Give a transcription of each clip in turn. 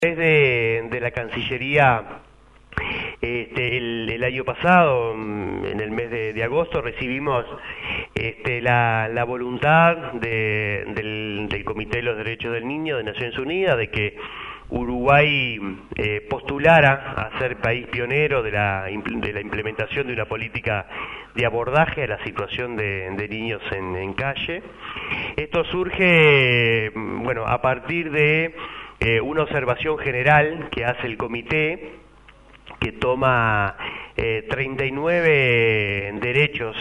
De la Cancillería, el año pasado, en el mes de agosto, recibimos la voluntad del Comité de los Derechos del Niño de Naciones Unidas de que Uruguay postulara a ser país pionero de la implementación de una política de abordaje a la situación de niños en calle. Esto surge, bueno, a partir de una observación general que hace el comité, que toma 39 derechos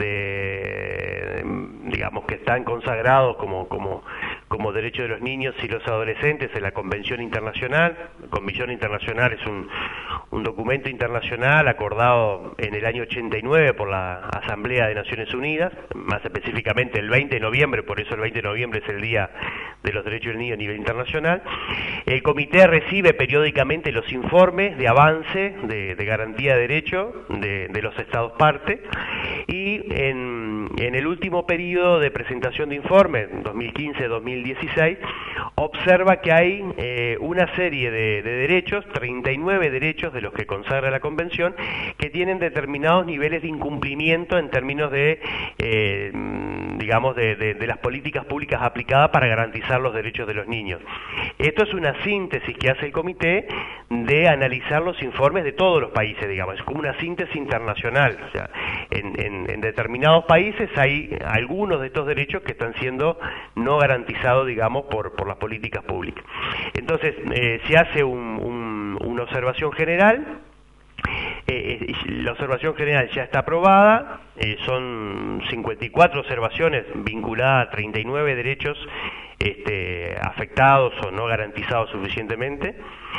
digamos, que están consagrados como derechos de los niños y los adolescentes en la Convención Internacional. La Convención Internacional es un documento internacional acordado en el año 89 por la Asamblea de Naciones Unidas, más específicamente el 20 de noviembre, por eso el 20 de noviembre es el Día de los Derechos del Niño a nivel internacional. El comité recibe periódicamente los informes de avance, de garantía de derecho de los Estados parte, y en el último periodo de presentación de informes, 2015-2016, observa que hay una serie de derechos, 39 derechos de los que consagra la Convención, que tienen determinados niveles de incumplimiento en términos digamos, de las políticas públicas aplicadas para garantizar los derechos de los niños. Esto es una síntesis que hace el comité de analizar los informes de todos los países, digamos, es como una síntesis internacional. O sea, en determinados países hay algunos de estos derechos que están siendo no garantizados, digamos, por las políticas públicas. Entonces, se hace una observación general. La observación general ya está aprobada, son 54 observaciones vinculadas a 39 derechos afectados o no garantizados suficientemente.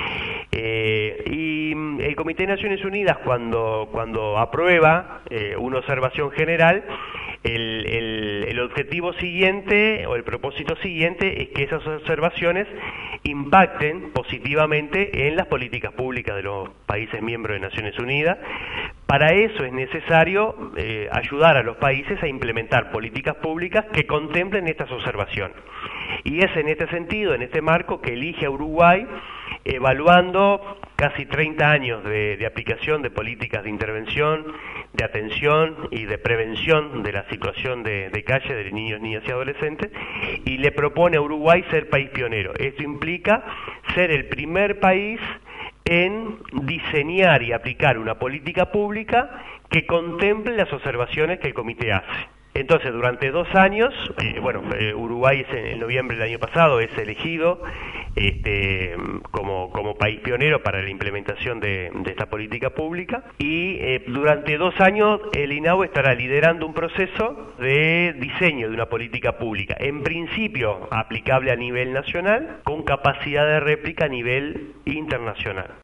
Y el Comité de Naciones Unidas, cuando aprueba una observación general, el objetivo siguiente o el propósito siguiente es que esas observaciones impacten positivamente en las políticas públicas de los países miembros de Naciones Unidas. Para eso es necesario ayudar a los países a implementar políticas públicas que contemplen estas observaciones. Y es en este sentido, en este marco, que elige a Uruguay, evaluando casi 30 años de aplicación de políticas de intervención, de atención y de prevención de la situación de calle de niños, niñas y adolescentes, y le propone a Uruguay ser país pionero. Esto implica ser el primer país en diseñar y aplicar una política pública que contemple las observaciones que el comité hace. Entonces, durante 2 años, Uruguay en noviembre del año pasado es elegido como país pionero para la implementación de esta política pública, y durante 2 años el INAU estará liderando un proceso de diseño de una política pública, en principio aplicable a nivel nacional, con capacidad de réplica a nivel internacional.